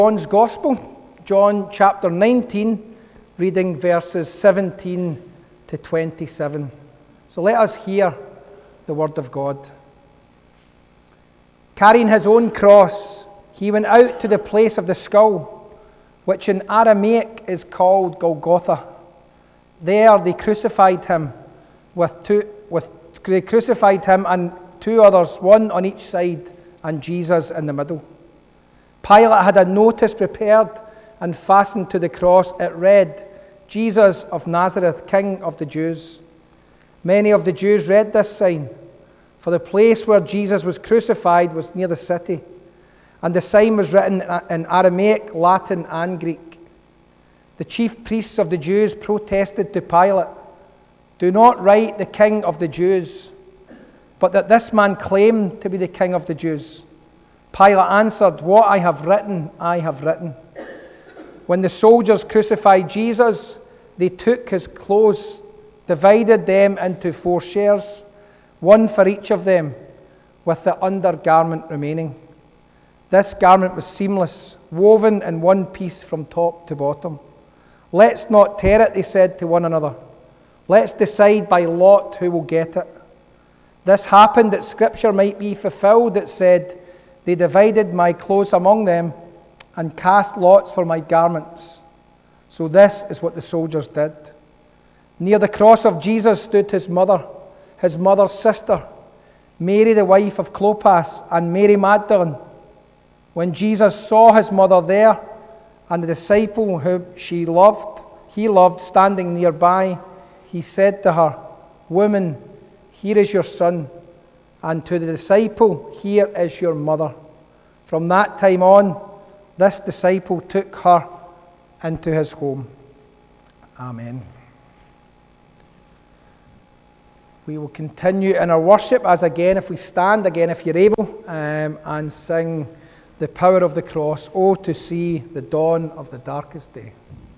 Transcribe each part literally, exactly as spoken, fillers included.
John's Gospel, John chapter nineteen, reading verses seventeen to twenty-seven. So let us hear the word of God. Carrying his own cross, he went out to the place of the skull, which in Aramaic is called Golgotha. There they crucified him with two, with they crucified him and two others, one on each side, and Jesus in the middle. Pilate had a notice prepared and fastened to the cross. It read, "Jesus of Nazareth, King of the Jews." Many of the Jews read this sign, for the place where Jesus was crucified was near the city, and the sign was written in Aramaic, Latin, and Greek. The chief priests of the Jews protested to Pilate, "Do not write the King of the Jews, but that this man claimed to be the King of the Jews." Pilate answered, "What I have written, I have written." When the soldiers crucified Jesus, they took his clothes, divided them into four shares, one for each of them, with the undergarment remaining. This garment was seamless, woven in one piece from top to bottom. "Let's not tear it," they said to one another. "Let's decide by lot who will get it." This happened that Scripture might be fulfilled that said, "They divided my clothes among them and cast lots for my garments." So this is what the soldiers did. Near the cross of Jesus stood his mother, his mother's sister, Mary the wife of Clopas, and Mary Magdalene. When Jesus saw his mother there and the disciple whom she loved, he loved, standing nearby, he said to her, "Woman, here is your son," and to the disciple, "Here is your mother." From that time on, this disciple took her into his home. Amen. We will continue in our worship as again, if we stand again, if you're able, um, and sing "The Power of the Cross, Oh, to see the dawn of the darkest day."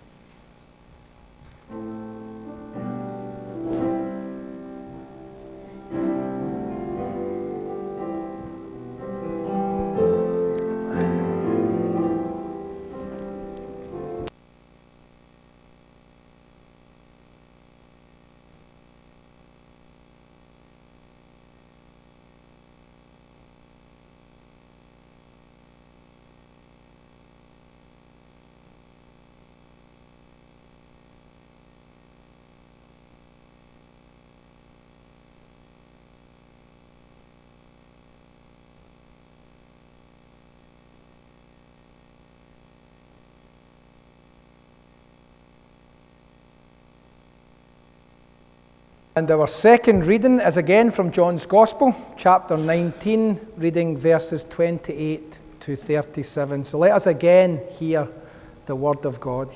And our second reading is again from John's Gospel, chapter nineteen, reading verses twenty-eight to thirty-seven. So let us again hear the word of God.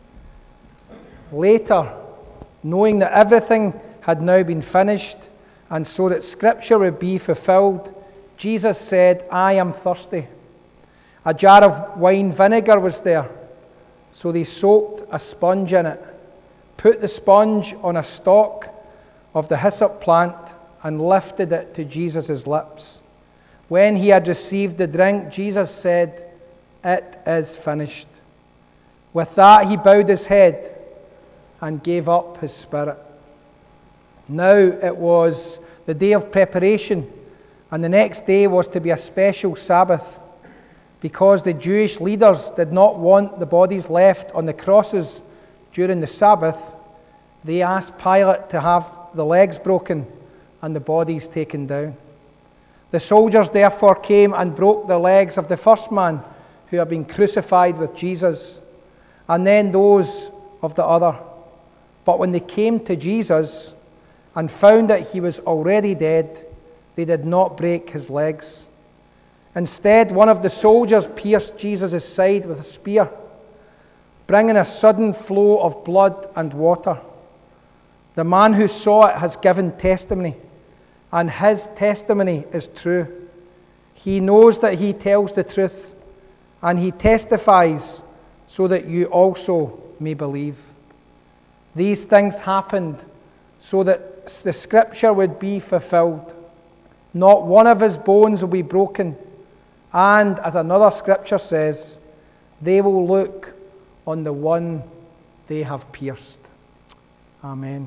Later, knowing that everything had now been finished, and so that Scripture would be fulfilled, Jesus said, "I am thirsty." A jar of wine vinegar was there, so they soaked a sponge in it, put the sponge on a stalk of the hyssop plant, and lifted it to Jesus' lips. When he had received the drink, Jesus said, "It is finished." With that he bowed his head and gave up his spirit. Now it was the day of preparation, and the next day was to be a special Sabbath. Because the Jewish leaders did not want the bodies left on the crosses during the Sabbath, they asked Pilate to have the legs broken and the bodies taken down. The soldiers therefore came and broke the legs of the first man who had been crucified with Jesus, and then those of the other. But when they came to Jesus and found that he was already dead, they did not break his legs. Instead, one of the soldiers pierced Jesus' side with a spear, bringing a sudden flow of blood and water. The man who saw it has given testimony, and his testimony is true. He knows that he tells the truth, and he testifies so that you also may believe. These things happened so that the Scripture would be fulfilled. Not one of his bones will be broken. And as another Scripture says, they will look on the one they have pierced. Amen.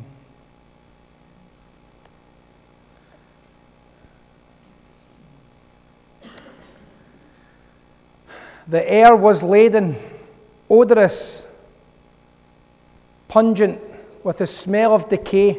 The air was laden, odorous, pungent with the smell of decay,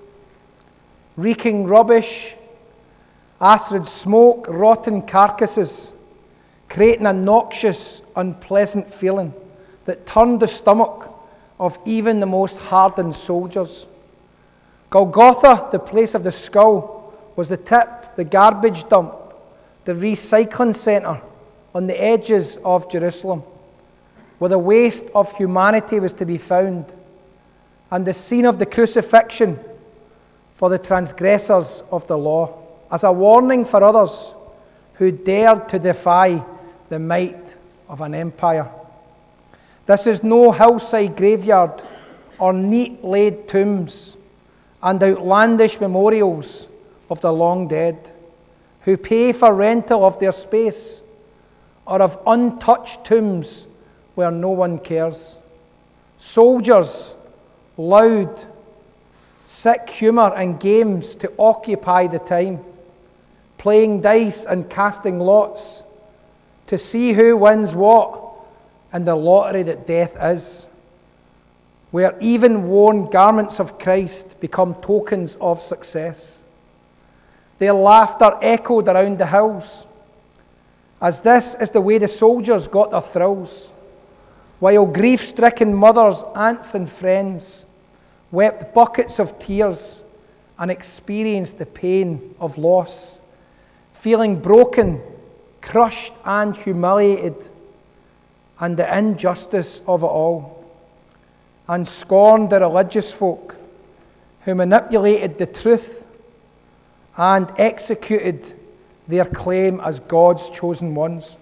reeking rubbish, acrid smoke, rotten carcasses, creating a noxious, unpleasant feeling that turned the stomach of even the most hardened soldiers. Golgotha, the place of the skull, was the tip, the garbage dump, the recycling centre on the edges of Jerusalem, where the waste of humanity was to be found, and the scene of the crucifixion for the transgressors of the law, as a warning for others who dared to defy the might of an empire. This is no hillside graveyard or neat laid tombs and outlandish memorials of the long dead, who pay for rental of their space, or of untouched tombs where no one cares. Soldiers, loud, sick humour and games to occupy the time, playing dice and casting lots to see who wins what in the lottery that death is, where even worn garments of Christ become tokens of success. Their laughter echoed around the hills, as this is the way the soldiers got their thrills, while grief-stricken mothers, aunts and friends wept buckets of tears and experienced the pain of loss, feeling broken, crushed and humiliated, and the injustice of it all, and scorned the religious folk who manipulated the truth and executed their claim as God's chosen ones.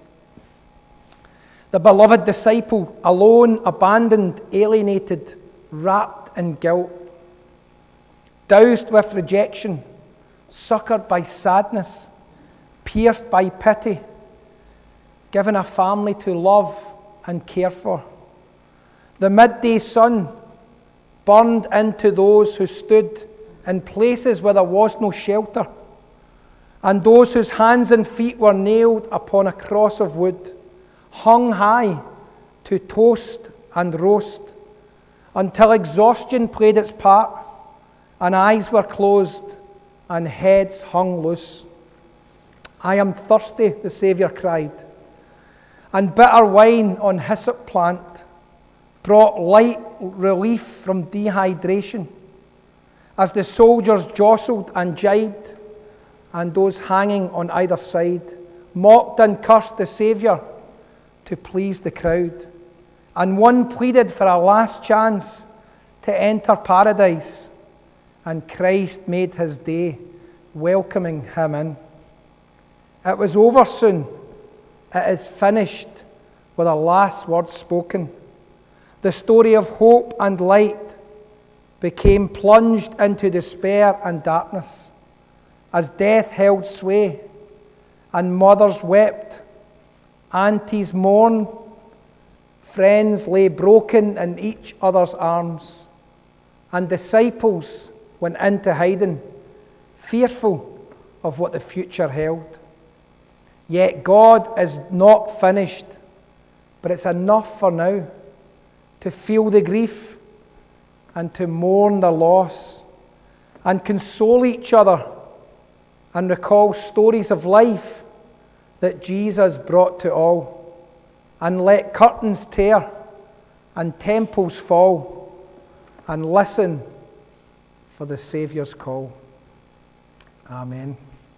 The beloved disciple, alone, abandoned, alienated, wrapped in guilt, doused with rejection, succoured by sadness, pierced by pity, given a family to love and care for. The midday sun burned into those who stood in places where there was no shelter, and those whose hands and feet were nailed upon a cross of wood, hung high to toast and roast, until exhaustion played its part, and eyes were closed, and heads hung loose. "I am thirsty," the Saviour cried, and bitter wine on hyssop plant brought light relief from dehydration, as the soldiers jostled and jibed, and those hanging on either side mocked and cursed the Saviour to please the crowd. And one pleaded for a last chance to enter paradise, and Christ made his day, welcoming him in. It was over soon. It is finished, with a last word spoken. The story of hope and light became plunged into despair and darkness, as death held sway, and mothers wept, aunties mourned, friends lay broken in each other's arms, and disciples went into hiding, fearful of what the future held. Yet God is not finished, but it's enough for now to feel the grief and to mourn the loss and console each other and recall stories of life that Jesus brought to all, and let curtains tear and temples fall, and listen for the Saviour's call. Amen.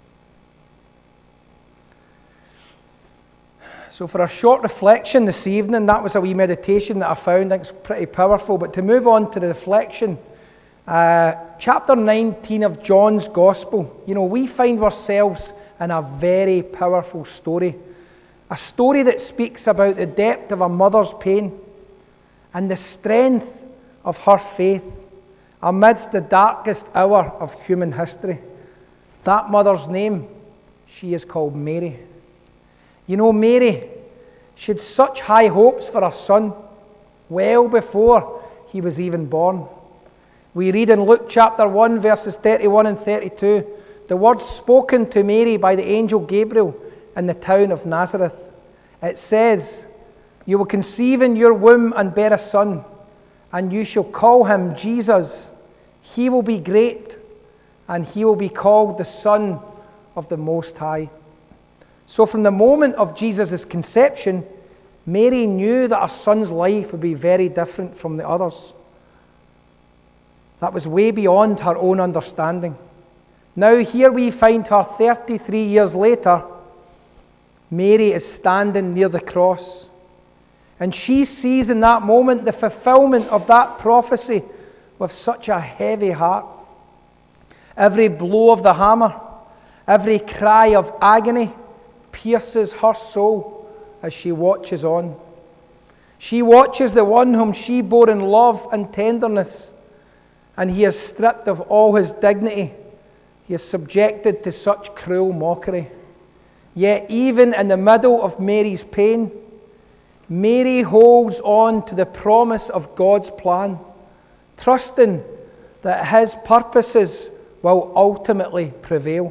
So for a short reflection this evening, that was a wee meditation that I found. I think it's pretty powerful. But to move on to the reflection, uh, chapter nineteen of John's Gospel, you know, we find ourselves in a very powerful story. A story that speaks about the depth of a mother's pain and the strength of her faith amidst the darkest hour of human history. That mother's name, she is called Mary. You know, Mary, She had such high hopes for her son, well before he was even born. We read in Luke chapter one, verses thirty-one and thirty-two, the words spoken to Mary by the angel Gabriel in the town of Nazareth. It says, "You will conceive in your womb and bear a son, and you shall call him Jesus. He will be great, and he will be called the Son of the Most High." So from the moment of Jesus' conception, Mary knew that her son's life would be very different from the others. That was way beyond her own understanding. Now here we find her thirty-three years later. Mary is standing near the cross, and she sees in that moment the fulfillment of that prophecy with such a heavy heart. Every blow of the hammer, every cry of agony pierces her soul as she watches on. She watches the one whom she bore in love and tenderness, and he is stripped of all his dignity. He is subjected to such cruel mockery. Yet even in the middle of Mary's pain, Mary holds on to the promise of God's plan, trusting that his purposes will ultimately prevail.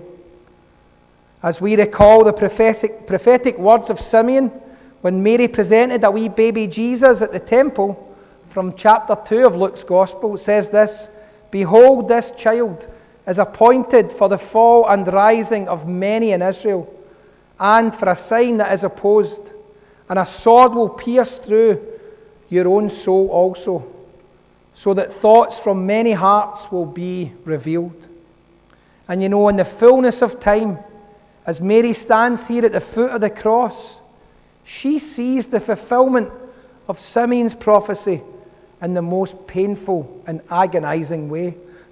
As we recall the prophetic, prophetic words of Simeon when Mary presented a wee baby Jesus at the temple, from chapter two of Luke's Gospel, it says this, "Behold, this child is appointed for the fall and rising of many in Israel, and for a sign that is opposed, and a sword will pierce through your own soul also, so that thoughts from many hearts will be revealed." And you know, in the fullness of time, as Mary stands here at the foot of the cross, she sees the fulfillment of Simeon's prophecy in the most painful and agonizing way.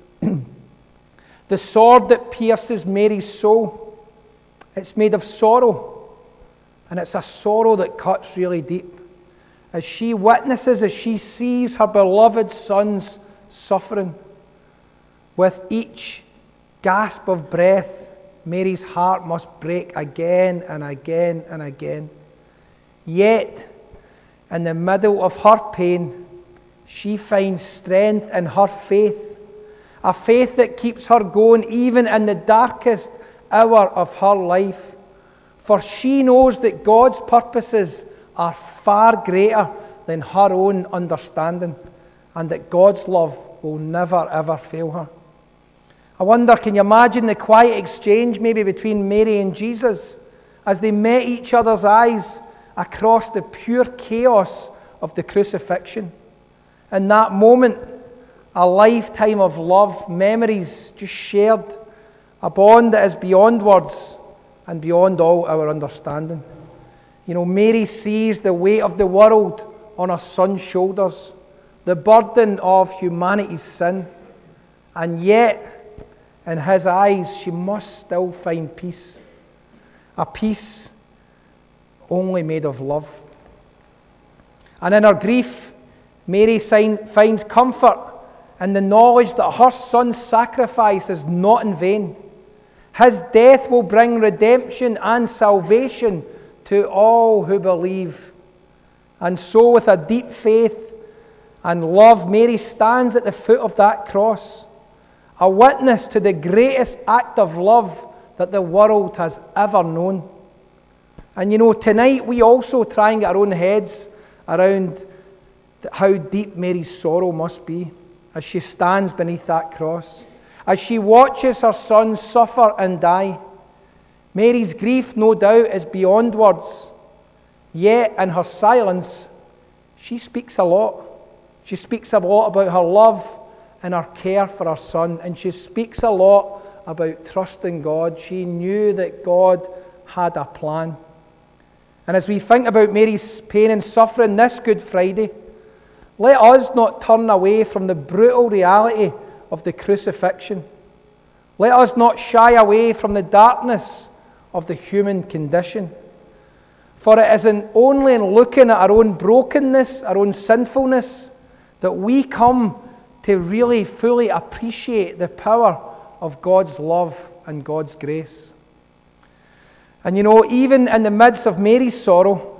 The sword that pierces Mary's soul, it's made of sorrow, and it's a sorrow that cuts really deep. As she witnesses, as she sees her beloved son's suffering, with each gasp of breath, Mary's heart must break again and again and again. Yet, in the middle of her pain, she finds strength in her faith, a faith that keeps her going even in the darkest hour of her life. For she knows that God's purposes are far greater than her own understanding, and that God's love will never ever fail her. I wonder, can you imagine the quiet exchange maybe between Mary and Jesus as they met each other's eyes across the pure chaos of the crucifixion? In that moment, a lifetime of love, memories just shared, a bond that is beyond words and beyond all our understanding. You know, Mary sees the weight of the world on her son's shoulders, the burden of humanity's sin, and yet, in his eyes, she must still find peace. A peace only made of love. And in her grief, Mary finds comfort in the knowledge that her son's sacrifice is not in vain. His death will bring redemption and salvation to all who believe. And so, with a deep faith and love, Mary stands at the foot of that cross, a witness to the greatest act of love that the world has ever known. And you know, tonight we also try and get our own heads around how deep Mary's sorrow must be as she stands beneath that cross, as she watches her son suffer and die. Mary's grief, no doubt, is beyond words. Yet, in her silence, she speaks a lot. She speaks a lot about her love and her care for her son, and she speaks a lot about trusting God. She knew that God had a plan. And as we think about Mary's pain and suffering this Good Friday, let us not turn away from the brutal reality of the crucifixion. Let us not shy away from the darkness of the human condition. For it isn't only in looking at our own brokenness, our own sinfulness, that we come to really fully appreciate the power of God's love and God's grace. And you know, even in the midst of Mary's sorrow,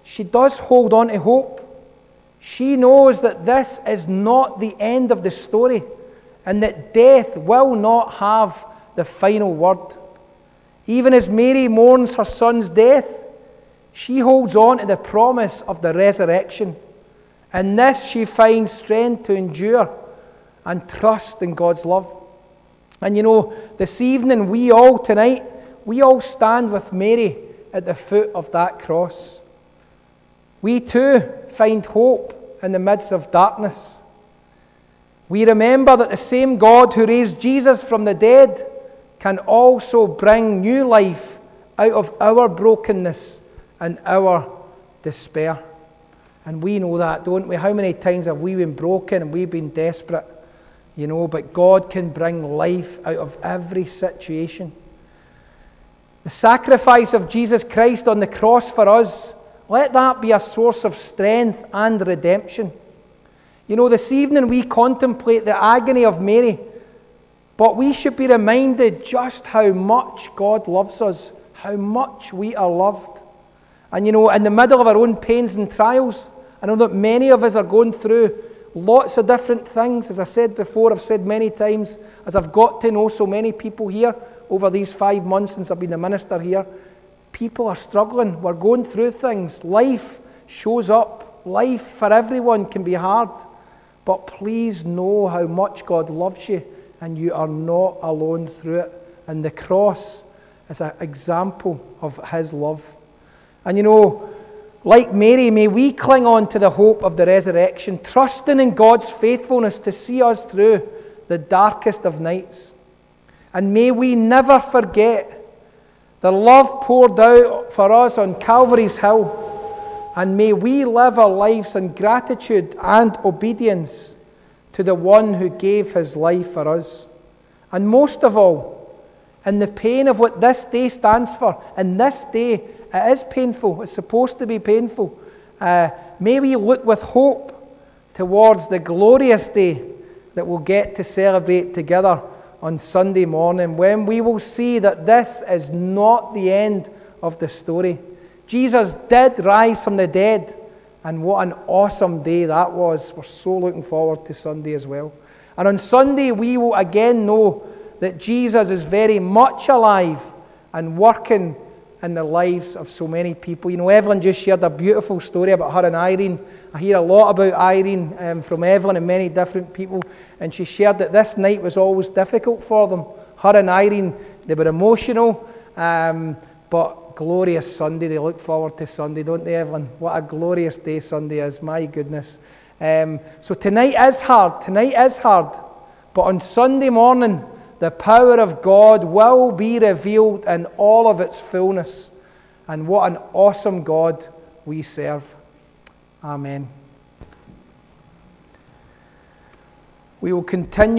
she does hold on to hope. She knows that this is not the end of the story and that death will not have the final word. Even as Mary mourns her son's death, she holds on to the promise of the resurrection. In this she finds strength to endure and trust in God's love. And you know, this evening we all tonight, we all stand with Mary at the foot of that cross. We too find hope in the midst of darkness. We remember that the same God who raised Jesus from the dead can also bring new life out of our brokenness and our despair. And we know that, don't we? How many times have we been broken and we've been desperate? You know, but God can bring life out of every situation. The sacrifice of Jesus Christ on the cross for us, let that be a source of strength and redemption. You know, this evening we contemplate the agony of Mary, but we should be reminded just how much God loves us, how much we are loved. And you know, in the middle of our own pains and trials, I know that many of us are going through lots of different things. As I said before, I've said many times, as I've got to know so many people here over these five months since I've been a minister here, people are struggling. We're going through things. Life shows up. Life for everyone can be hard. But please know how much God loves you and you are not alone through it. And the cross is an example of His love. And you know, like Mary, may we cling on to the hope of the resurrection, trusting in God's faithfulness to see us through the darkest of nights. And may we never forget the love poured out for us on Calvary's Hill. And may we live our lives in gratitude and obedience to the one who gave His life for us. And most of all, in the pain of what this day stands for, and this day, it is painful. It's supposed to be painful. Uh, may we look with hope towards the glorious day that we'll get to celebrate together on Sunday morning, when we will see that this is not the end of the story. Jesus did rise from the dead, and what an awesome day that was. We're so looking forward to Sunday as well. And on Sunday, we will again know that Jesus is very much alive and working in the lives of so many people. You know, Evelyn just shared a beautiful story about her and Irene. I hear a lot about Irene um, from Evelyn and many different people, and she shared that this night was always difficult for them. Her and Irene, they were emotional, um, but glorious Sunday. They look forward to Sunday, don't they, Evelyn? What a glorious day Sunday is, my goodness. Um, so tonight is hard, tonight is hard, but on Sunday morning, the power of God will be revealed in all of its fullness. And what an awesome God we serve. Amen. We will continue.